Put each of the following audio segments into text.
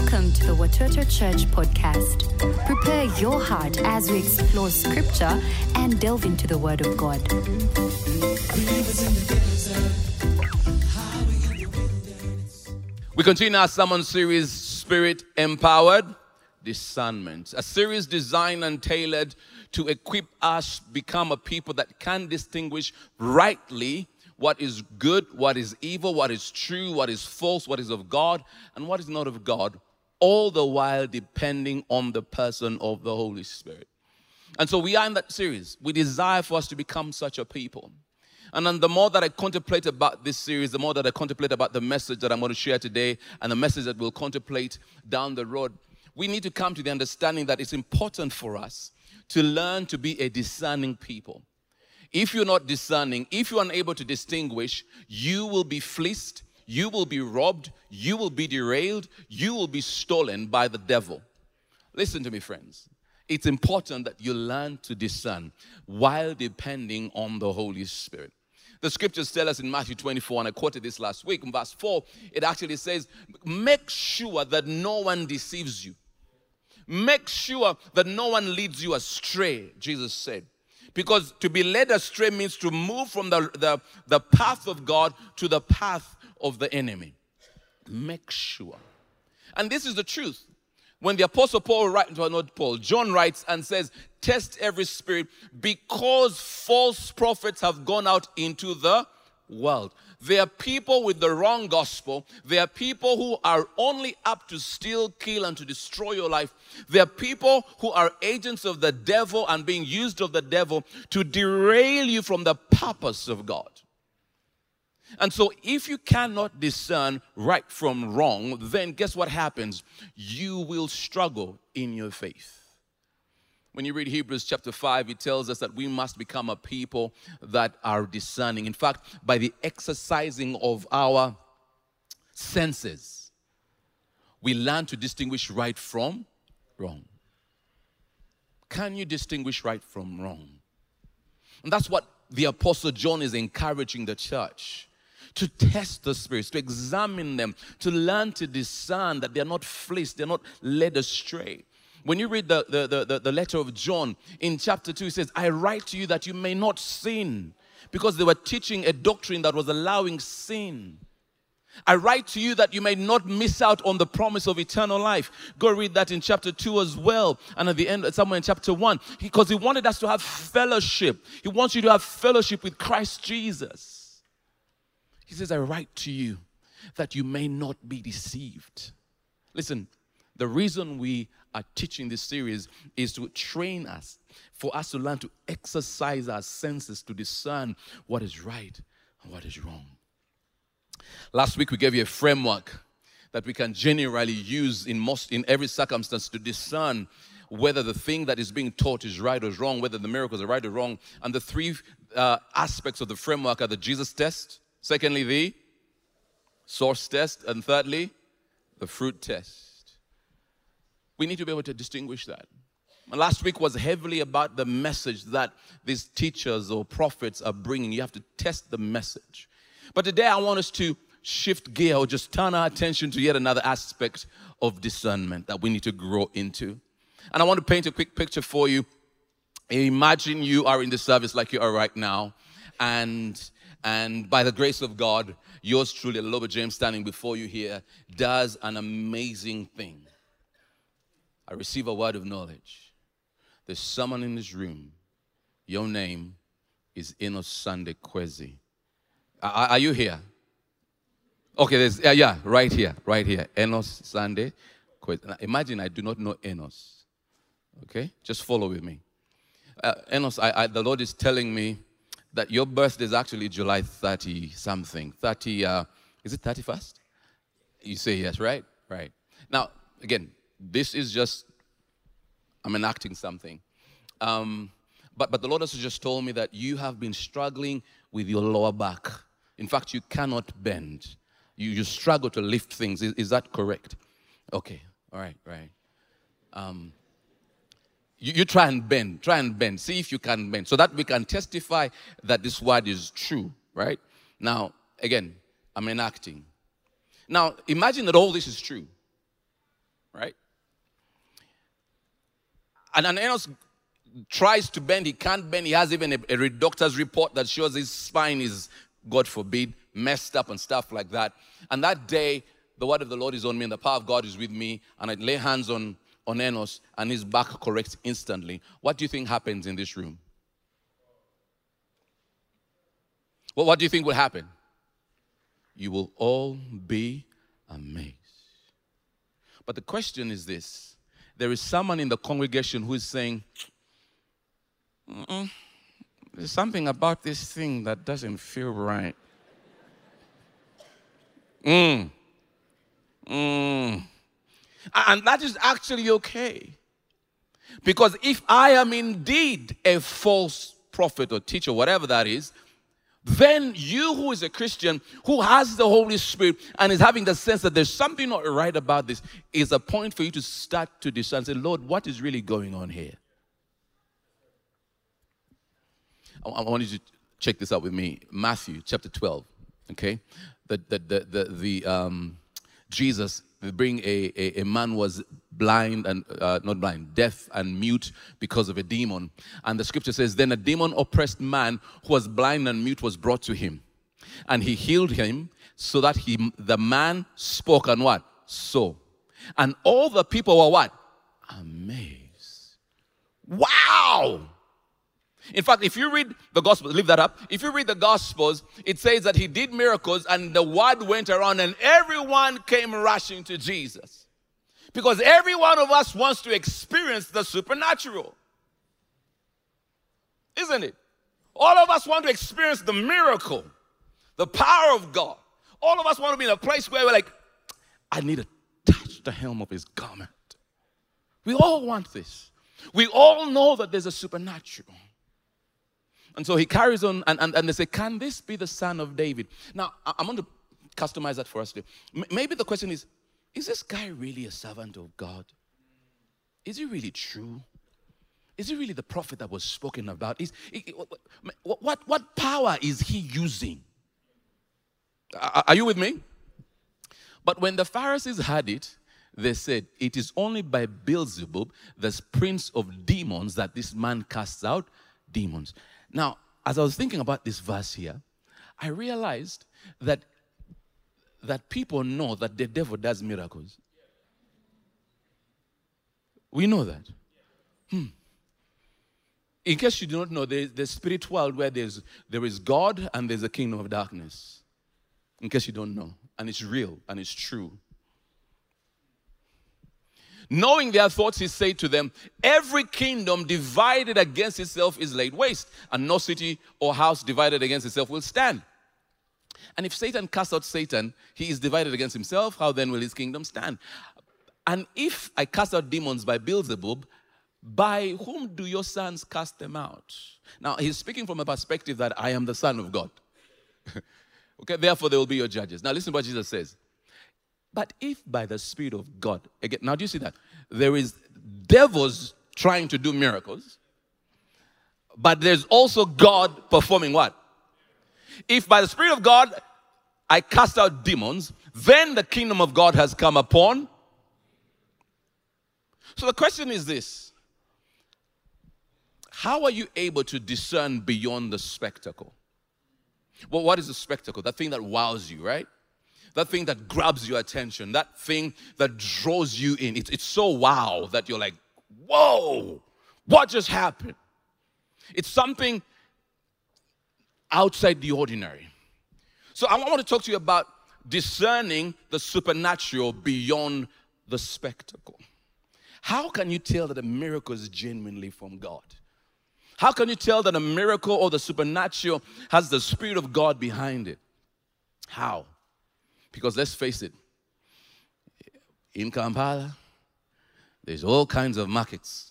Welcome to the Watoto Church podcast. Prepare your heart as we explore scripture and delve into the Word of God. We continue our sermon series, Spirit Empowered Discernment, a series designed and tailored to equip us become a people that can distinguish rightly what is good, what is evil, what is true, what is false, what is of God, and what is not of God, all the while depending on the person of the Holy Spirit. And so we are in that series. We desire for us to become such a people. And then the more that I contemplate about this series, the more that I contemplate about the message that I'm going to share today and the message that we'll contemplate down the road, we need to come to the understanding that it's important for us to learn to be a discerning people. If you're not discerning, if you're unable to distinguish, you will be fleeced, you will be robbed, you will be derailed, you will be stolen by the devil. Listen to me, friends. It's important that you learn to discern while depending on the Holy Spirit. The scriptures tell us in Matthew 24, and I quoted this last week, in verse 4, it actually says, make sure that no one deceives you. Make sure that no one leads you astray, Jesus said. Because to be led astray means to move from the path of God to the path of the enemy. Make sure. And this is the truth. When the Apostle John writes and says, test every spirit because false prophets have gone out into the world. There are people with the wrong gospel. There are people who are only up to steal, kill, and to destroy your life. There are people who are agents of the devil and being used of the devil to derail you from the purpose of God. And so if you cannot discern right from wrong, then guess what happens? You will struggle in your faith. When you read Hebrews chapter 5, it tells us that we must become a people that are discerning. In fact, by the exercising of our senses, we learn to distinguish right from wrong. Can you distinguish right from wrong? And that's what the Apostle John is encouraging the church. To test the spirits, to examine them, to learn to discern that they're not fleeced, they're not led astray. When you read the letter of John in chapter 2, it says, I write to you that you may not sin, because they were teaching a doctrine that was allowing sin. I write to you that you may not miss out on the promise of eternal life. Go read that in chapter 2 as well, and at the end, somewhere in chapter 1, because he wanted us to have fellowship. He wants you to have fellowship with Christ Jesus. He says, I write to you that you may not be deceived. Listen, the reason we are teaching this series is to train us, for us to learn to exercise our senses to discern what is right and what is wrong. Last week we gave you a framework that we can generally use in every circumstance to discern whether the thing that is being taught is right or wrong, whether the miracles are right or wrong. And the three aspects of the framework are the Jesus test, secondly the source test, and thirdly the fruit test. We need to be able to distinguish that. Last week was heavily about the message that these teachers or prophets are bringing. You have to test the message. But today I want us to shift gear or just turn our attention to yet another aspect of discernment that we need to grow into. And I want to paint a quick picture for you. Imagine you are in the service like you are right now. And by the grace of God, yours truly, Aloba James, standing before you here, does an amazing thing. I receive a word of knowledge. There's someone in this room. Your name is Enos Sunday Kwezi. Are you here? Okay, there's right here. Enos Sunday Kwezi. Now, imagine I do not know Enos. Okay, just follow with me. Enos, the Lord is telling me that your birthday is actually July 30 something. 30. Is it 31st? You say yes, right? Right. Now, again. This is just, I'm enacting something. But the Lord has just told me that you have been struggling with your lower back. In fact, you cannot bend. You struggle to lift things. Is that correct? Okay. All right. You try and bend. See if you can bend. So that we can testify that this word is true, right? Now, again, I'm enacting. Now, imagine that all this is true. right? And Enos tries to bend, he can't bend. He has even a doctor's report that shows his spine is, God forbid, messed up and stuff like that. And that day, the word of the Lord is on me and the power of God is with me. And I lay hands on Enos and his back corrects instantly. What do you think happens in this room? Well, what do you think will happen? You will all be amazed. But the question is this. There is someone in the congregation who is saying, there's something about this thing that doesn't feel right. And that is actually okay. Because if I am indeed a false prophet or teacher, whatever that is, then you who is a Christian, who has the Holy Spirit and is having the sense that there's something not right about this, is a point for you to start to discern and say, Lord, what is really going on here? I want you to check this out with me. Matthew chapter 12, okay? Jesus, they bring a man was blind and, not blind, deaf and mute because of a demon. And the scripture says, then a demon-oppressed man who was blind and mute was brought to him. And he healed him so that the man spoke and what? Saw. And all the people were what? Amazed. Wow! In fact, if you read the Gospels, leave that up. If you read the Gospels, it says that he did miracles and the word went around and everyone came rushing to Jesus. Because every one of us wants to experience the supernatural. Isn't it? All of us want to experience the miracle, the power of God. All of us want to be in a place where we're like, I need to touch the hem of his garment. We all want this. We all know that there's a supernatural. And so he carries on, and they say, can this be the son of David? Now, I'm going to customize that for us today. Maybe the question is this guy really a servant of God? Is he really true? Is he really the prophet that was spoken about? What power is he using? Are you with me? But when the Pharisees heard it, they said, it is only by Beelzebub, the prince of demons, that this man casts out demons. Now, as I was thinking about this verse here, I realized that people know that the devil does miracles. We know that. In case you do not know, there's the spirit world where there is God and there's a kingdom of darkness. In case you don't know. And it's real and it's true. Knowing their thoughts, he said to them, every kingdom divided against itself is laid waste, and no city or house divided against itself will stand. And if Satan casts out Satan, he is divided against himself. How then will his kingdom stand? And if I cast out demons by Beelzebub, by whom do your sons cast them out? Now, he's speaking from a perspective that I am the Son of God. Okay, therefore they will be your judges. Now, listen to what Jesus says. But if by the Spirit of God, again, now do you see that? There is devils trying to do miracles, but there's also God performing what? If by the Spirit of God I cast out demons, then the kingdom of God has come upon. So the question is this. How are you able to discern beyond the spectacle? Well, what is the spectacle? That thing that wows you, right? That thing that grabs your attention, that thing that draws you in. It's so wow that you're like, whoa, what just happened? It's something outside the ordinary. So I want to talk to you about discerning the supernatural beyond the spectacle. How can you tell that a miracle is genuinely from God? How can you tell that a miracle or the supernatural has the Spirit of God behind it? How? Because let's face it, in Kampala, there's all kinds of markets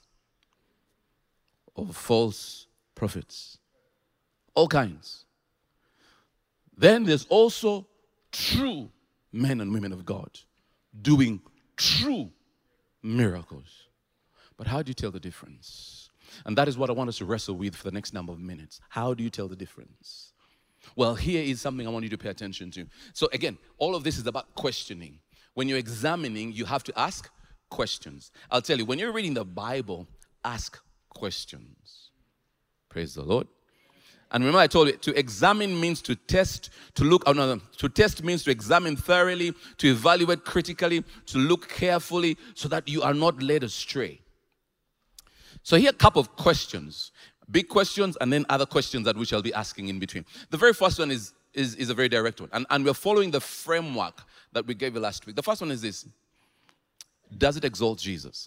of false prophets. All kinds. Then there's also true men and women of God doing true miracles. But how do you tell the difference? And that is what I want us to wrestle with for the next number of minutes. How do you tell the difference? Well, here is something I want you to pay attention to. So again, all of this is about questioning. When you're examining, you have to ask questions. I'll tell you, when you're reading the Bible, ask questions. Praise the Lord. And remember I told you, to examine means to test, to look, to test means to examine thoroughly, to evaluate critically, to look carefully so that you are not led astray. So here are a couple of questions, big questions and then other questions that we shall be asking in between. The very first one is a very direct one. And we're following the framework that we gave you last week. The first one is this. Does it exalt Jesus?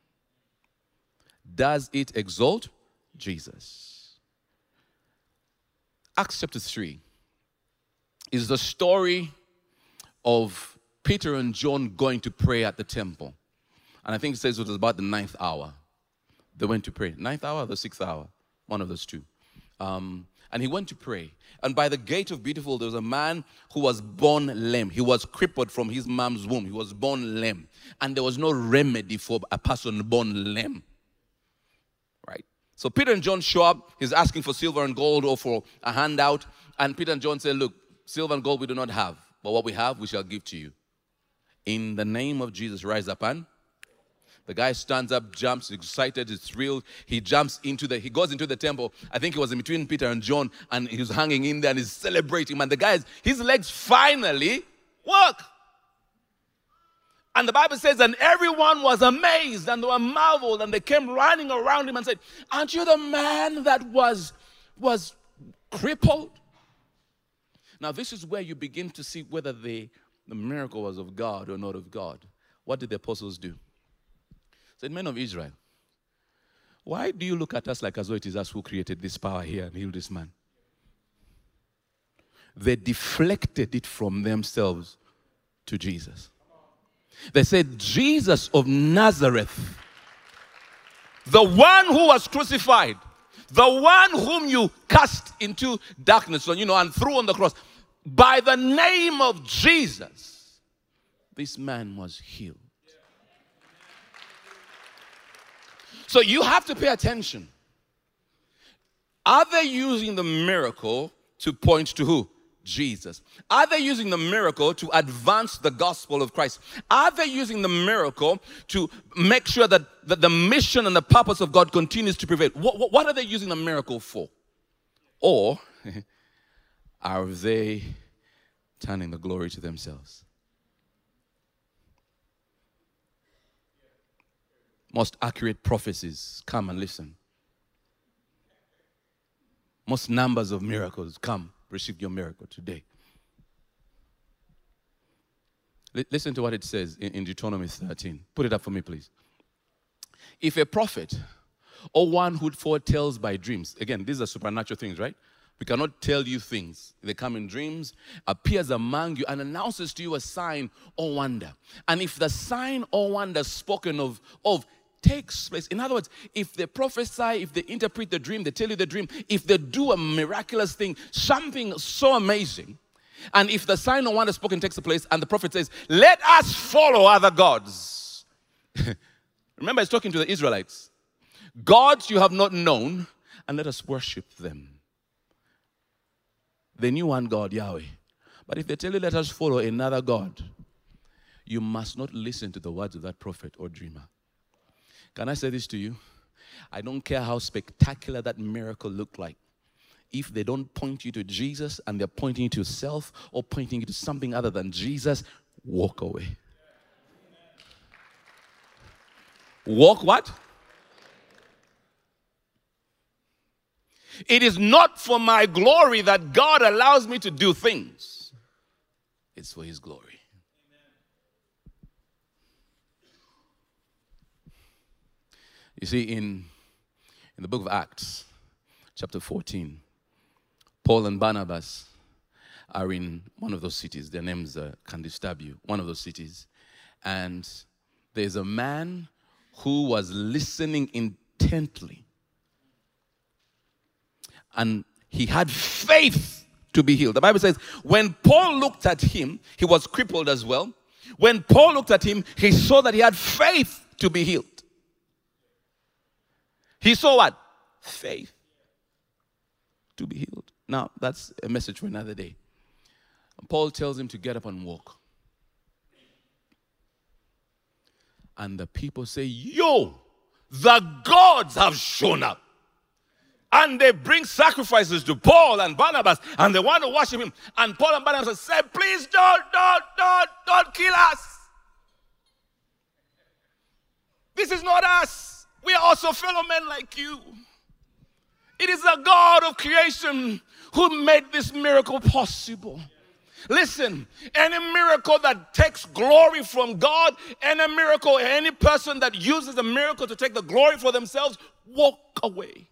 Does it exalt Jesus? Acts chapter 3 is the story of Peter and John going to pray at the temple. And I think it says it was about the 9th hour. They went to pray. 9th hour or the 6th hour? One of those two. And he went to pray. And by the gate of Beautiful, there was a man who was born lame. He was crippled from his mom's womb. He was born lame. And there was no remedy for a person born lame. Right? So Peter and John show up. He's asking for silver and gold or for a handout. And Peter and John say, look, silver and gold we do not have. But what we have, we shall give to you. In the name of Jesus, rise up and... The guy stands up, jumps, excited, is thrilled. He goes into the temple. I think he was in between Peter and John, and he was hanging in there and he's celebrating. And the guy, his legs finally work. And the Bible says, and everyone was amazed and they were marveled and they came running around him and said, aren't you the man that was crippled? Now this is where you begin to see whether the miracle was of God or not of God. What did the apostles do? Said, men of Israel, why do you look at us like as though it is us who created this power here and healed this man? They deflected it from themselves to Jesus. They said, Jesus of Nazareth, the one who was crucified, the one whom you cast into darkness and threw on the cross, by the name of Jesus, this man was healed. So you have to pay attention. Are they using the miracle to point to who? Jesus. Are they using the miracle to advance the gospel of Christ? Are they using the miracle to make sure that the mission and the purpose of God continues to prevail? What are they using the miracle for? Or are they turning the glory to themselves? Most accurate prophecies, come and listen. Most numbers of miracles, come, receive your miracle today. Listen to what it says in Deuteronomy 13. Put it up for me, please. If a prophet or one who foretells by dreams, again, these are supernatural things, right? We cannot tell you things. They come in dreams, appears among you, and announces to you a sign or wonder. And if the sign or wonder spoken of takes place. In other words, if they prophesy, if they interpret the dream, they tell you the dream, if they do a miraculous thing, something so amazing, and if the sign or wonder spoken takes place and the prophet says, let us follow other gods. Remember, he's talking to the Israelites. Gods you have not known, and let us worship them. They knew one God, Yahweh. But if they tell you, let us follow another God, you must not listen to the words of that prophet or dreamer. Can I say this to you? I don't care how spectacular that miracle looked like. If they don't point you to Jesus and they're pointing you to yourself or pointing you to something other than Jesus, walk away. Walk what? It is not for my glory that God allows me to do things. It's for His glory. You see, in the book of Acts, chapter 14, Paul and Barnabas are in one of those cities. Their names are Candistabu, one of those cities. And there's a man who was listening intently. And he had faith to be healed. The Bible says, when Paul looked at him, he was crippled as well. When Paul looked at him, he saw that he had faith to be healed. He saw what? Faith to be healed. Now, that's a message for another day. Paul tells him to get up and walk. And the people say, yo, the gods have shown up. And they bring sacrifices to Paul and Barnabas, and they want to worship him. And Paul and Barnabas say, please don't kill us. This is not us. We are also fellow men like you. It is the God of creation who made this miracle possible. Listen, any miracle that takes glory from God, any miracle, any person that uses a miracle to take the glory for themselves, walk away.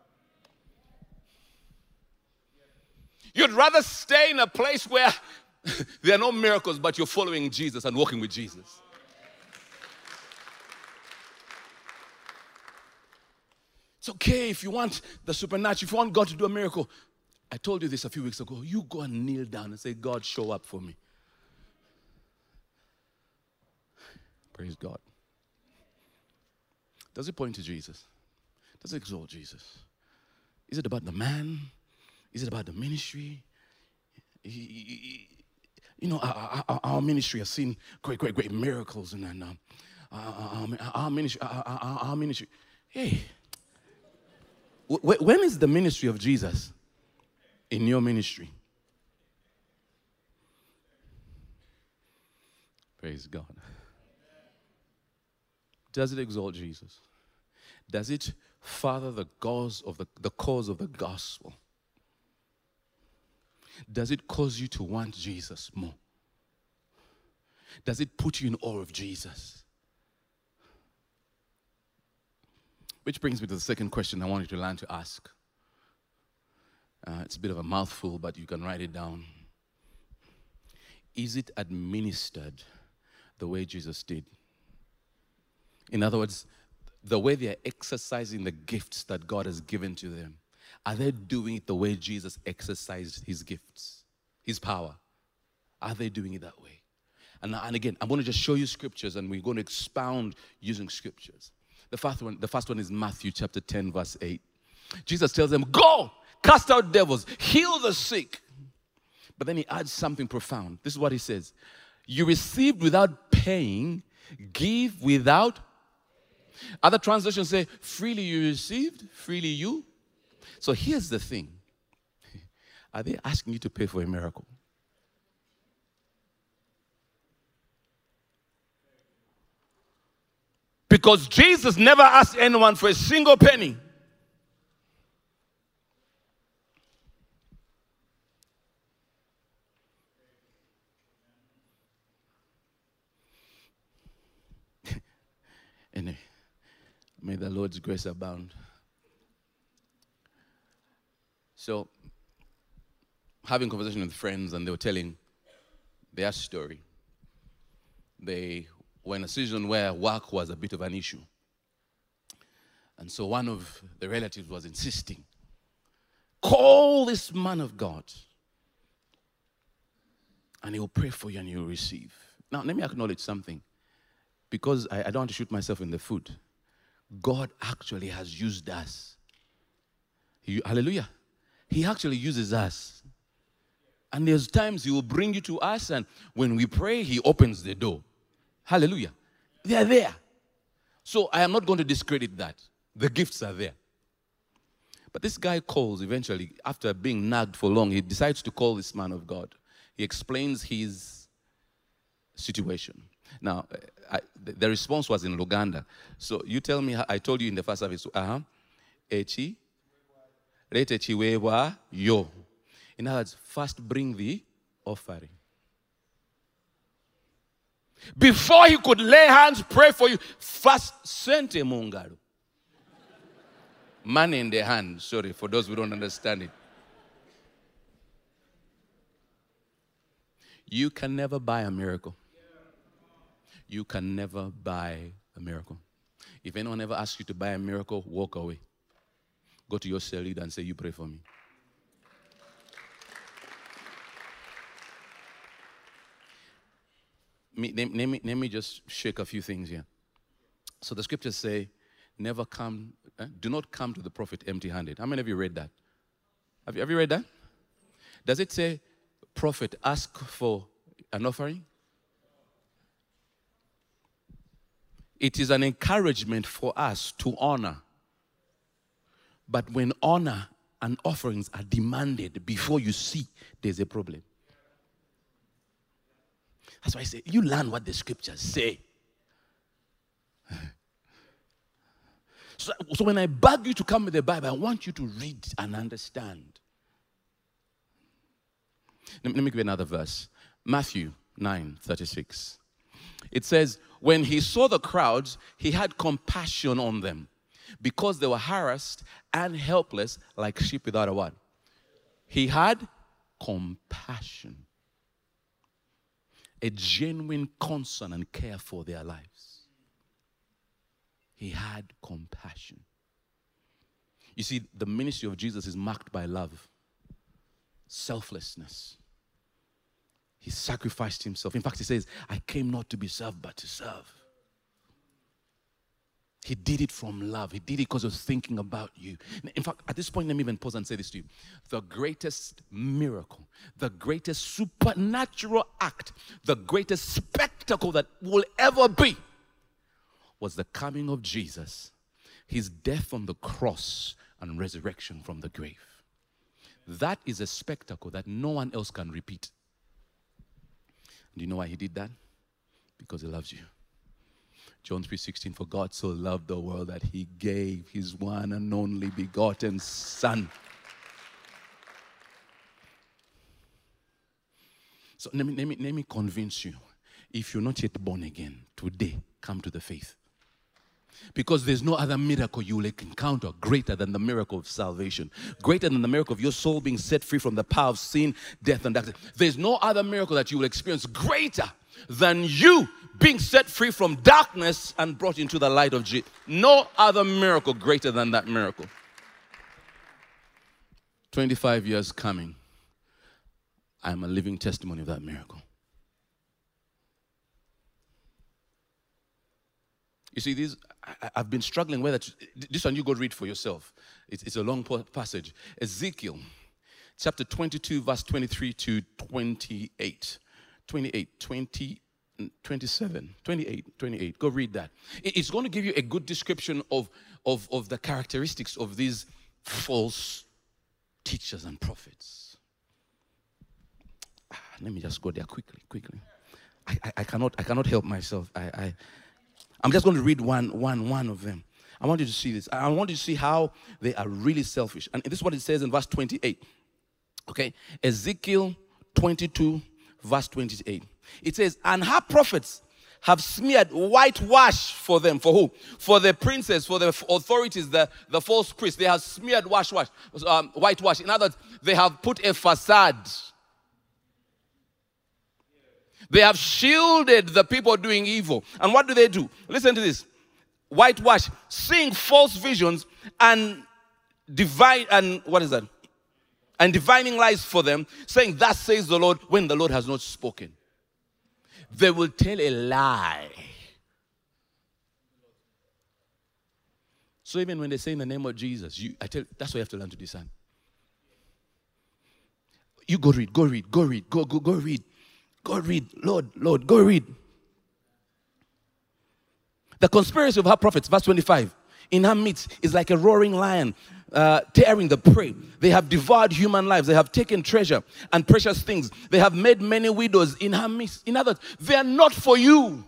You'd rather stay in a place where there are no miracles, but you're following Jesus and walking with Jesus. It's okay if you want the supernatural, if you want God to do a miracle. I told you this a few weeks ago. You go and kneel down and say, God, show up for me. Praise God. Does it point to Jesus? Does it exalt Jesus? Is it about the man? Is it about the ministry? You know, our ministry has seen great miracles, and then our ministry. Hey, when is the ministry of Jesus in your ministry? Praise God. Does it exalt Jesus? Does it further the cause of the gospel? Does it cause you to want Jesus more? Does it put you in awe of Jesus? Which brings me to the second question I want you to learn to ask. It's a bit of a mouthful, but you can write it down. Is it administered the way Jesus did? In other words, the way they are exercising the gifts that God has given to them, are they doing it the way Jesus exercised his gifts, his power? Are they doing it that way? And again, I'm going to just show you scriptures, and we're going to expound using scriptures. The first one is Matthew chapter 10, verse 8. Jesus tells them, go, cast out devils, heal the sick. But then he adds something profound. This is what he says. You received without paying, give without. Other translations say, freely you received, freely you. So here's the thing. Are they asking you to pay for a miracle? Because Jesus never asked anyone for a single penny. Anyway, may the Lord's grace abound. So, having conversation with friends, and they were telling their story. They were in a season where work was a bit of an issue. And so one of the relatives was insisting, call this man of God, and he will pray for you and you will receive. Now, let me acknowledge something. Because I don't want to shoot myself in the foot. God actually has used us. Hallelujah. He actually uses us. And there's times he will bring you to us, and when we pray, he opens the door. Hallelujah. They are there. So I am not going to discredit that. The gifts are there. But this guy calls eventually, after being nagged for long, he decides to call this man of God. He explains his situation. Now, the response was in Luganda. So you tell me, I told you in the first service, Echi, rete chiwewa yo. In other words, first bring the offering. Before he could lay hands, pray for you, first sente mungalo. Money in the hand, sorry, for those who don't understand it. You can never buy a miracle. You can never buy a miracle. If anyone ever asks you to buy a miracle, walk away. Go to your cell leader and say, you pray for me. Let me just shake a few things here. So the scriptures say, do not come to the prophet empty-handed. How many of you read that? Have you read that? Does it say, prophet, ask for an offering? It is an encouragement for us to honor. But when honor and offerings are demanded before you see, there's a problem. That's why I say, you learn what the scriptures say. So when I beg you to come with the Bible, I want you to read and understand. Let me give you another verse. Matthew 9:36. It says, when he saw the crowds, he had compassion on them, because they were harassed and helpless like sheep without a what? He had compassion. A genuine concern and care for their lives. He had compassion. You see, the ministry of Jesus is marked by love, selflessness. He sacrificed himself. In fact, he says, I came not to be served, but to serve. He did it from love. He did it because of thinking about you. In fact, at this point, let me even pause and say this to you. The greatest miracle, the greatest supernatural act, the greatest spectacle that will ever be was the coming of Jesus, his death on the cross and resurrection from the grave. That is a spectacle that no one else can repeat. Do you know why he did that? Because he loves you. John 3:16, for God so loved the world that he gave his one and only begotten Son. So let me convince you. If you're not yet born again, today, come to the faith. Because there's no other miracle you will encounter greater than the miracle of salvation. Greater than the miracle of your soul being set free from the power of sin, death, and darkness. There's no other miracle that you will experience greater than you being set free from darkness and brought into the light of Jesus. No other miracle greater than that miracle. 25 years coming, I'm a living testimony of that miracle. You see, I've been struggling whether this one you go read for yourself. It's a long passage. Ezekiel, chapter 22, verse 23 to 28. 28. Go read that. It's going to give you a good description of the characteristics of these false teachers and prophets. Let me just go there quickly. I cannot help myself. I'm just going to read one of them. I want you to see this. I want you to see how they are really selfish. And this is what it says in verse 28. Okay? Ezekiel 22, verse 28. It says, and her prophets have smeared whitewash for them. For who? For the princes, for the authorities, the false priests. They have smeared whitewash. In other words, they have put a facade. They have shielded the people doing evil. And what do? Listen to this. Whitewash, seeing false visions and divining lies for them, saying, thus says the Lord, when the Lord has not spoken. They will tell a lie. So even when they say in the name of Jesus, that's why you have to learn to discern. You go read. Go read. Lord, go read. The conspiracy of her prophets, verse 25. In her midst is like a roaring lion, tearing the prey. They have devoured human lives. They have taken treasure and precious things. They have made many widows in her midst. In other words, they are not for you.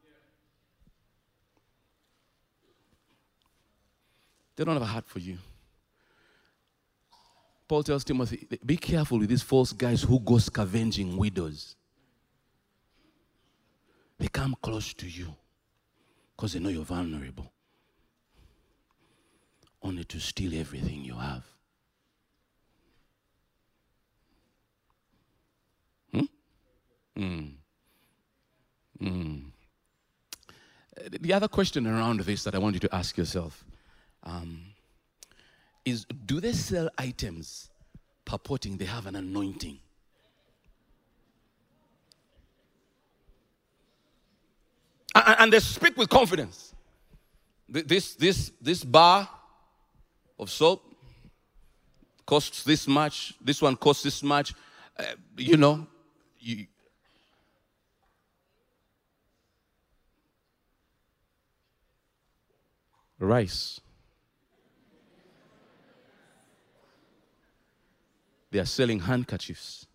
They don't have a heart for you. Paul tells Timothy, be careful with these false guys who go scavenging widows. They come close to you because they know you're vulnerable, only to steal everything you have. The other question around this that I want you to ask yourself is, do they sell items purporting they have an anointing? And they speak with confidence. This bar of soap costs this much. This one costs this much. rice. They are selling handkerchiefs.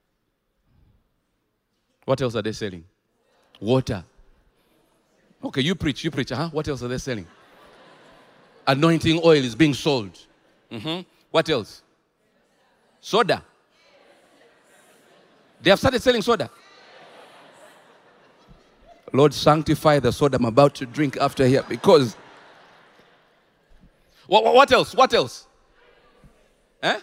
What else are they selling? Water. Okay, you preach. What else are they selling? Anointing oil is being sold. What else? Soda. They have started selling soda. Lord, sanctify the soda I'm about to drink after here, because... What else? What else? Eh?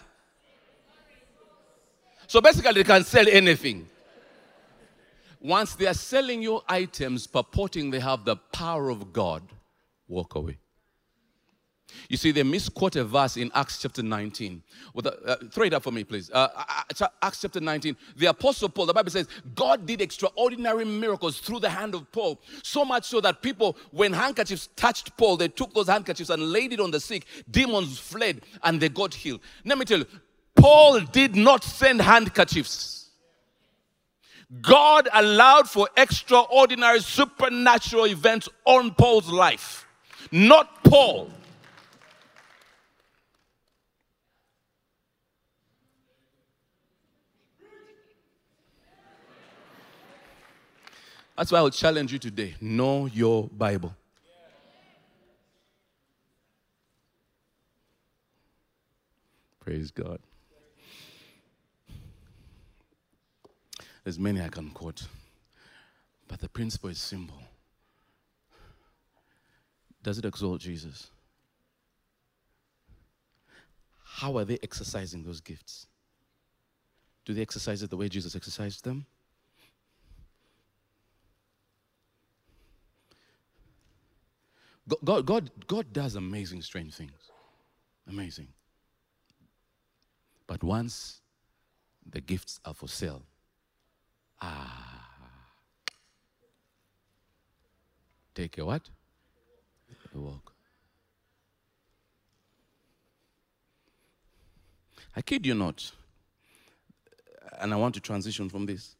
So basically, they can sell anything. Once they are selling you items purporting they have the power of God, walk away. You see, they misquote a verse in Acts chapter 19. Throw it up for me, please. Acts chapter 19. The Apostle Paul, the Bible says, God did extraordinary miracles through the hand of Paul. So much so that people, when handkerchiefs touched Paul, they took those handkerchiefs and laid it on the sick. Demons fled and they got healed. Let me tell you, Paul did not send handkerchiefs. God allowed for extraordinary supernatural events on Paul's life, not Paul. That's why I will challenge you today. Know your Bible. Praise God. There's many I can quote, but the principle is simple. Does it exalt Jesus? How are they exercising those gifts? Do they exercise it the way Jesus exercised them? God does amazing, strange things. Amazing. But once the gifts are for sale, take a what? A walk. I kid you not. And I want to transition from this.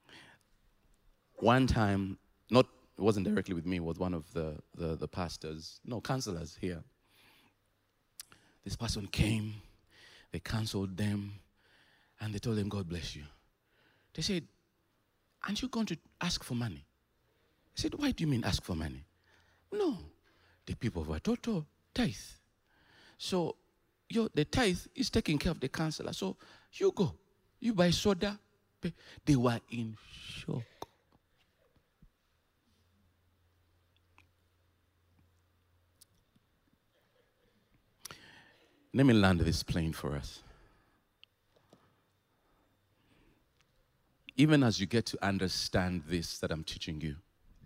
One time, it wasn't directly with me, it was one of the pastors, counselors here. This person came, they counseled them, and they told them, God bless you. They said, aren't you going to ask for money? I said, why do you mean ask for money? No, the people were total tithe. So the tithe is taking care of the counselor. So you go, you buy soda. They were in shock. Let me land this plane for us. Even as you get to understand this that I'm teaching you,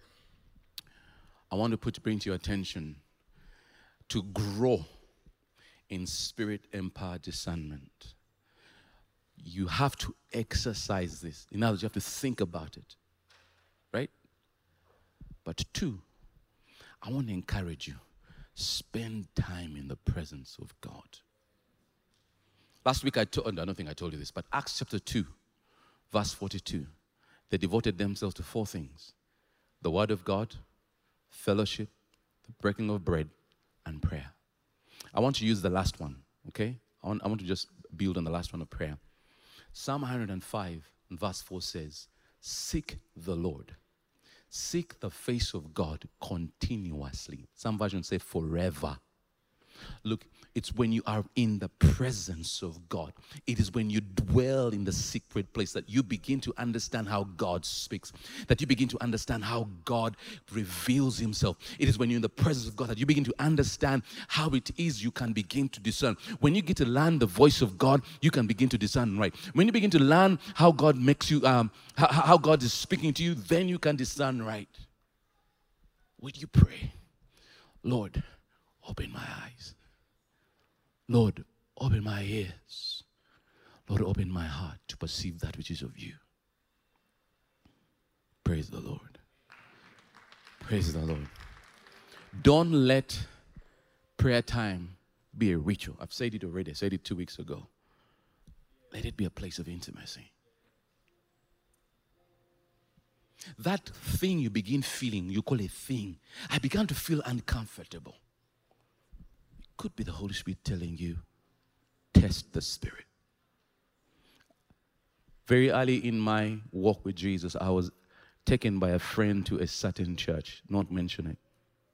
I want to bring to your attention to grow in spirit-empowered discernment. You have to exercise this. In other words, you have to think about it. Right? But 2, I want to encourage you. Spend time in the presence of God. Last week I don't think I told you this, but Acts chapter 2, verse 42, they devoted themselves to 4 things: the word of God, fellowship, the breaking of bread, and prayer. I want to use the last one, okay? I want to just build on the last one of prayer. Psalm 105, verse 4 says, seek the Lord. Seek the face of God continuously. Some versions say forever. Look, it's when you are in the presence of God. It is when you dwell in the secret place that you begin to understand how God speaks, that you begin to understand how God reveals himself. It is when you're in the presence of God that you begin to understand how it is you can begin to discern. When you get to learn the voice of God, you can begin to discern right. When you begin to learn how God makes you, how God is speaking to you, then you can discern right. Would you pray? Lord, open my eyes. Lord, open my ears. Lord, open my heart to perceive that which is of you. Praise the Lord. Praise the Lord. Don't let prayer time be a ritual. I've said it already. I said it 2 weeks ago. Let it be a place of intimacy. That thing you begin feeling, you call a thing. I began to feel uncomfortable. Could be the Holy Spirit telling you, test the Spirit. Very early in my walk with Jesus, I was taken by a friend to a certain church, not mention it.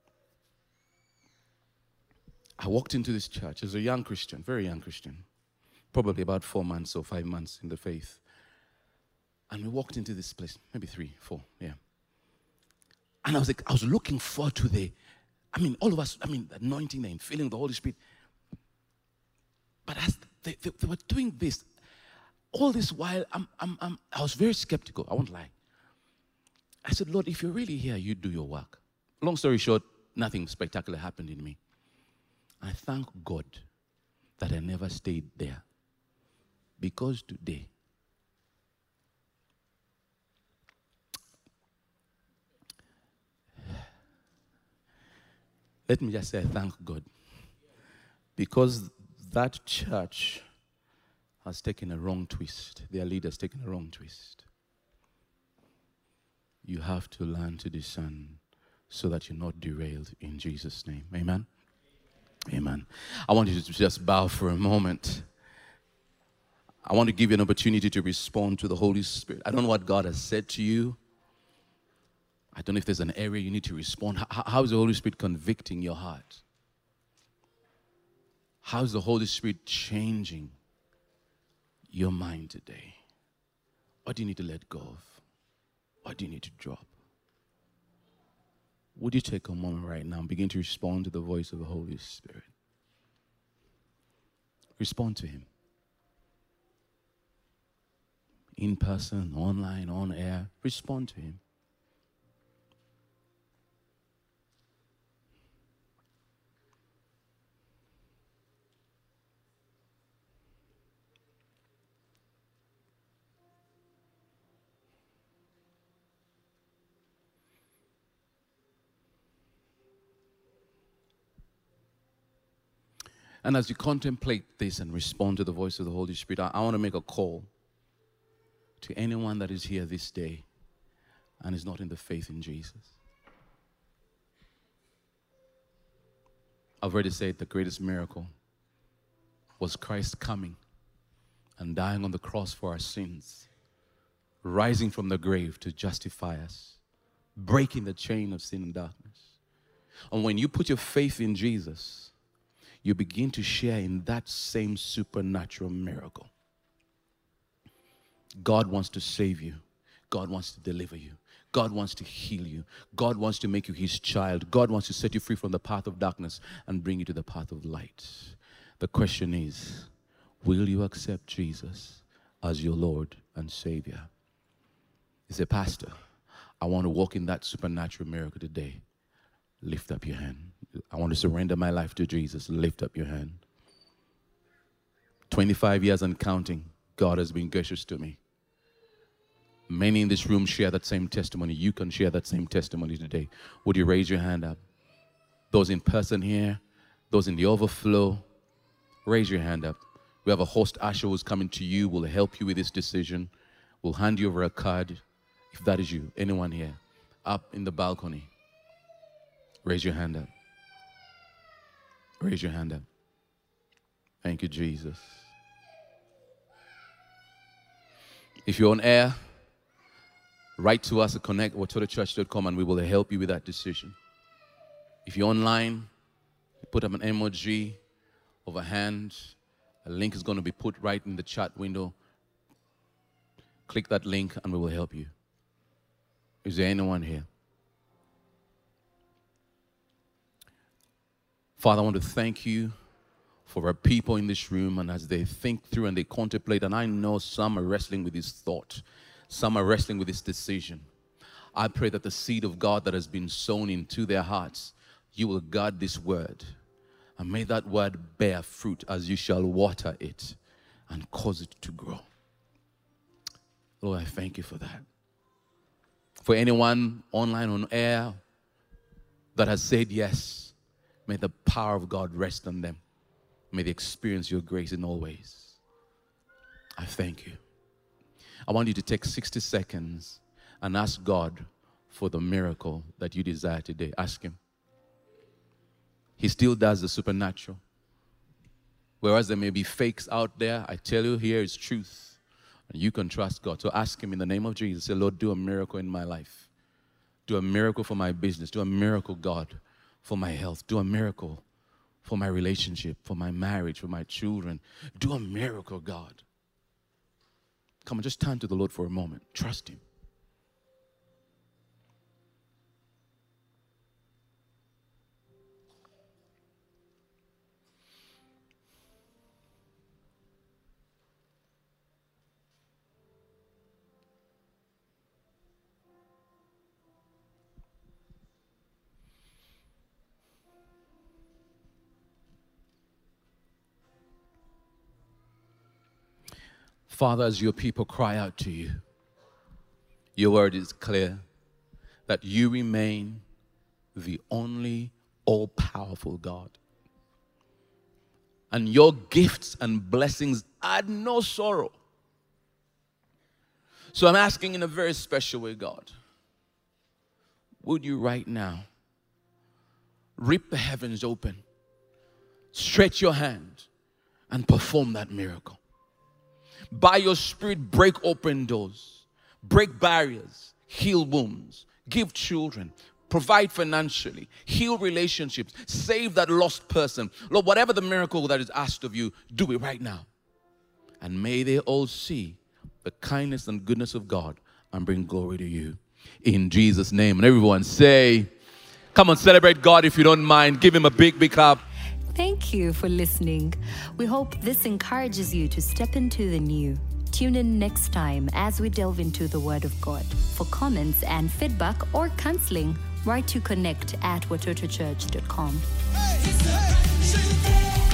I walked into this church as a young Christian, very young Christian, probably about 4 months or 5 months in the faith. And we walked into this place, maybe 3, 4, yeah. And I was looking forward to all of us, the anointing and feeling the Holy Spirit. But as they were doing this, all this while, I was very skeptical, I won't lie. I said, Lord, if you're really here, you do your work. Long story short, nothing spectacular happened in me. I thank God that I never stayed there. Because today, let me just say thank God. Because that church has taken a wrong twist. Their leader's taken a wrong twist. You have to learn to discern so that you're not derailed in Jesus' name. Amen? Amen. I want you to just bow for a moment. I want to give you an opportunity to respond to the Holy Spirit. I don't know what God has said to you. I don't know if there's an area you need to respond. How is the Holy Spirit convicting your heart? How is the Holy Spirit changing your mind today? What do you need to let go of? What do you need to drop? Would you take a moment right now and begin to respond to the voice of the Holy Spirit? Respond to Him. In person, online, on air, respond to Him. And as you contemplate this and respond to the voice of the Holy Spirit, I want to make a call to anyone that is here this day and is not in the faith in Jesus. I've already said the greatest miracle was Christ coming and dying on the cross for our sins, rising from the grave to justify us, breaking the chain of sin and darkness. And when you put your faith in Jesus, you begin to share in that same supernatural miracle. God wants to save you. God wants to deliver you. God wants to heal you. God wants to make you His child. God wants to set you free from the path of darkness and bring you to the path of light. The question is, will you accept Jesus as your Lord and Savior? You say, Pastor, I want to walk in that supernatural miracle today. Lift up your hand. I want to surrender my life to Jesus. Lift up your hand. 25 years and counting, God has been gracious to me. Many in this room share that same testimony. You can share that same testimony today. Would you raise your hand up? Those in person here, those in the overflow, raise your hand up. We have a host usher who's coming to you. We'll help you with this decision. We'll hand you over a card. If that is you, anyone here, up in the balcony, raise your hand up. Raise your hand up. Thank you, Jesus. If you're on air, write to us at connect@watotechurch.com and we will help you with that decision. If you're online, put up an emoji of a hand. A link is going to be put right in the chat window. Click that link and we will help you. Is there anyone here? Father, I want to thank you for our people in this room, and as they think through and they contemplate, and I know some are wrestling with this thought, some are wrestling with this decision. I pray that the seed of God that has been sown into their hearts, you will guard this word, and may that word bear fruit as you shall water it and cause it to grow. Lord, I thank you for that. For anyone online on air that has said yes, may the power of God rest on them. May they experience your grace in all ways. I thank you. I want you to take 60 seconds and ask God for the miracle that you desire today. Ask Him. He still does the supernatural. Whereas there may be fakes out there, I tell you, here is truth. And you can trust God. So ask him in the name of Jesus. Say, Lord, do a miracle in my life. Do a miracle for my business. Do a miracle, God, for my health. Do a miracle for my relationship, for my marriage, for my children. Do a miracle, God. Come on, just turn to the Lord for a moment. Trust him. Father, as your people cry out to you, your word is clear that you remain the only all-powerful God. And your gifts and blessings add no sorrow. So I'm asking in a very special way, God, would you right now rip the heavens open, stretch your hand, and perform that miracle? By your Spirit, break open doors, break barriers, heal wounds, give children, provide financially, heal relationships, save that lost person. Lord, whatever the miracle that is asked of you, do it right now. And may they all see the kindness and goodness of God and bring glory to you. In Jesus' name. And everyone say, come on, celebrate God if you don't mind. Give him a big, big clap. Thank you for listening. We hope this encourages you to step into the new. Tune in next time as we delve into the Word of God. For comments and feedback or counseling, write to connect@watotochurch.com.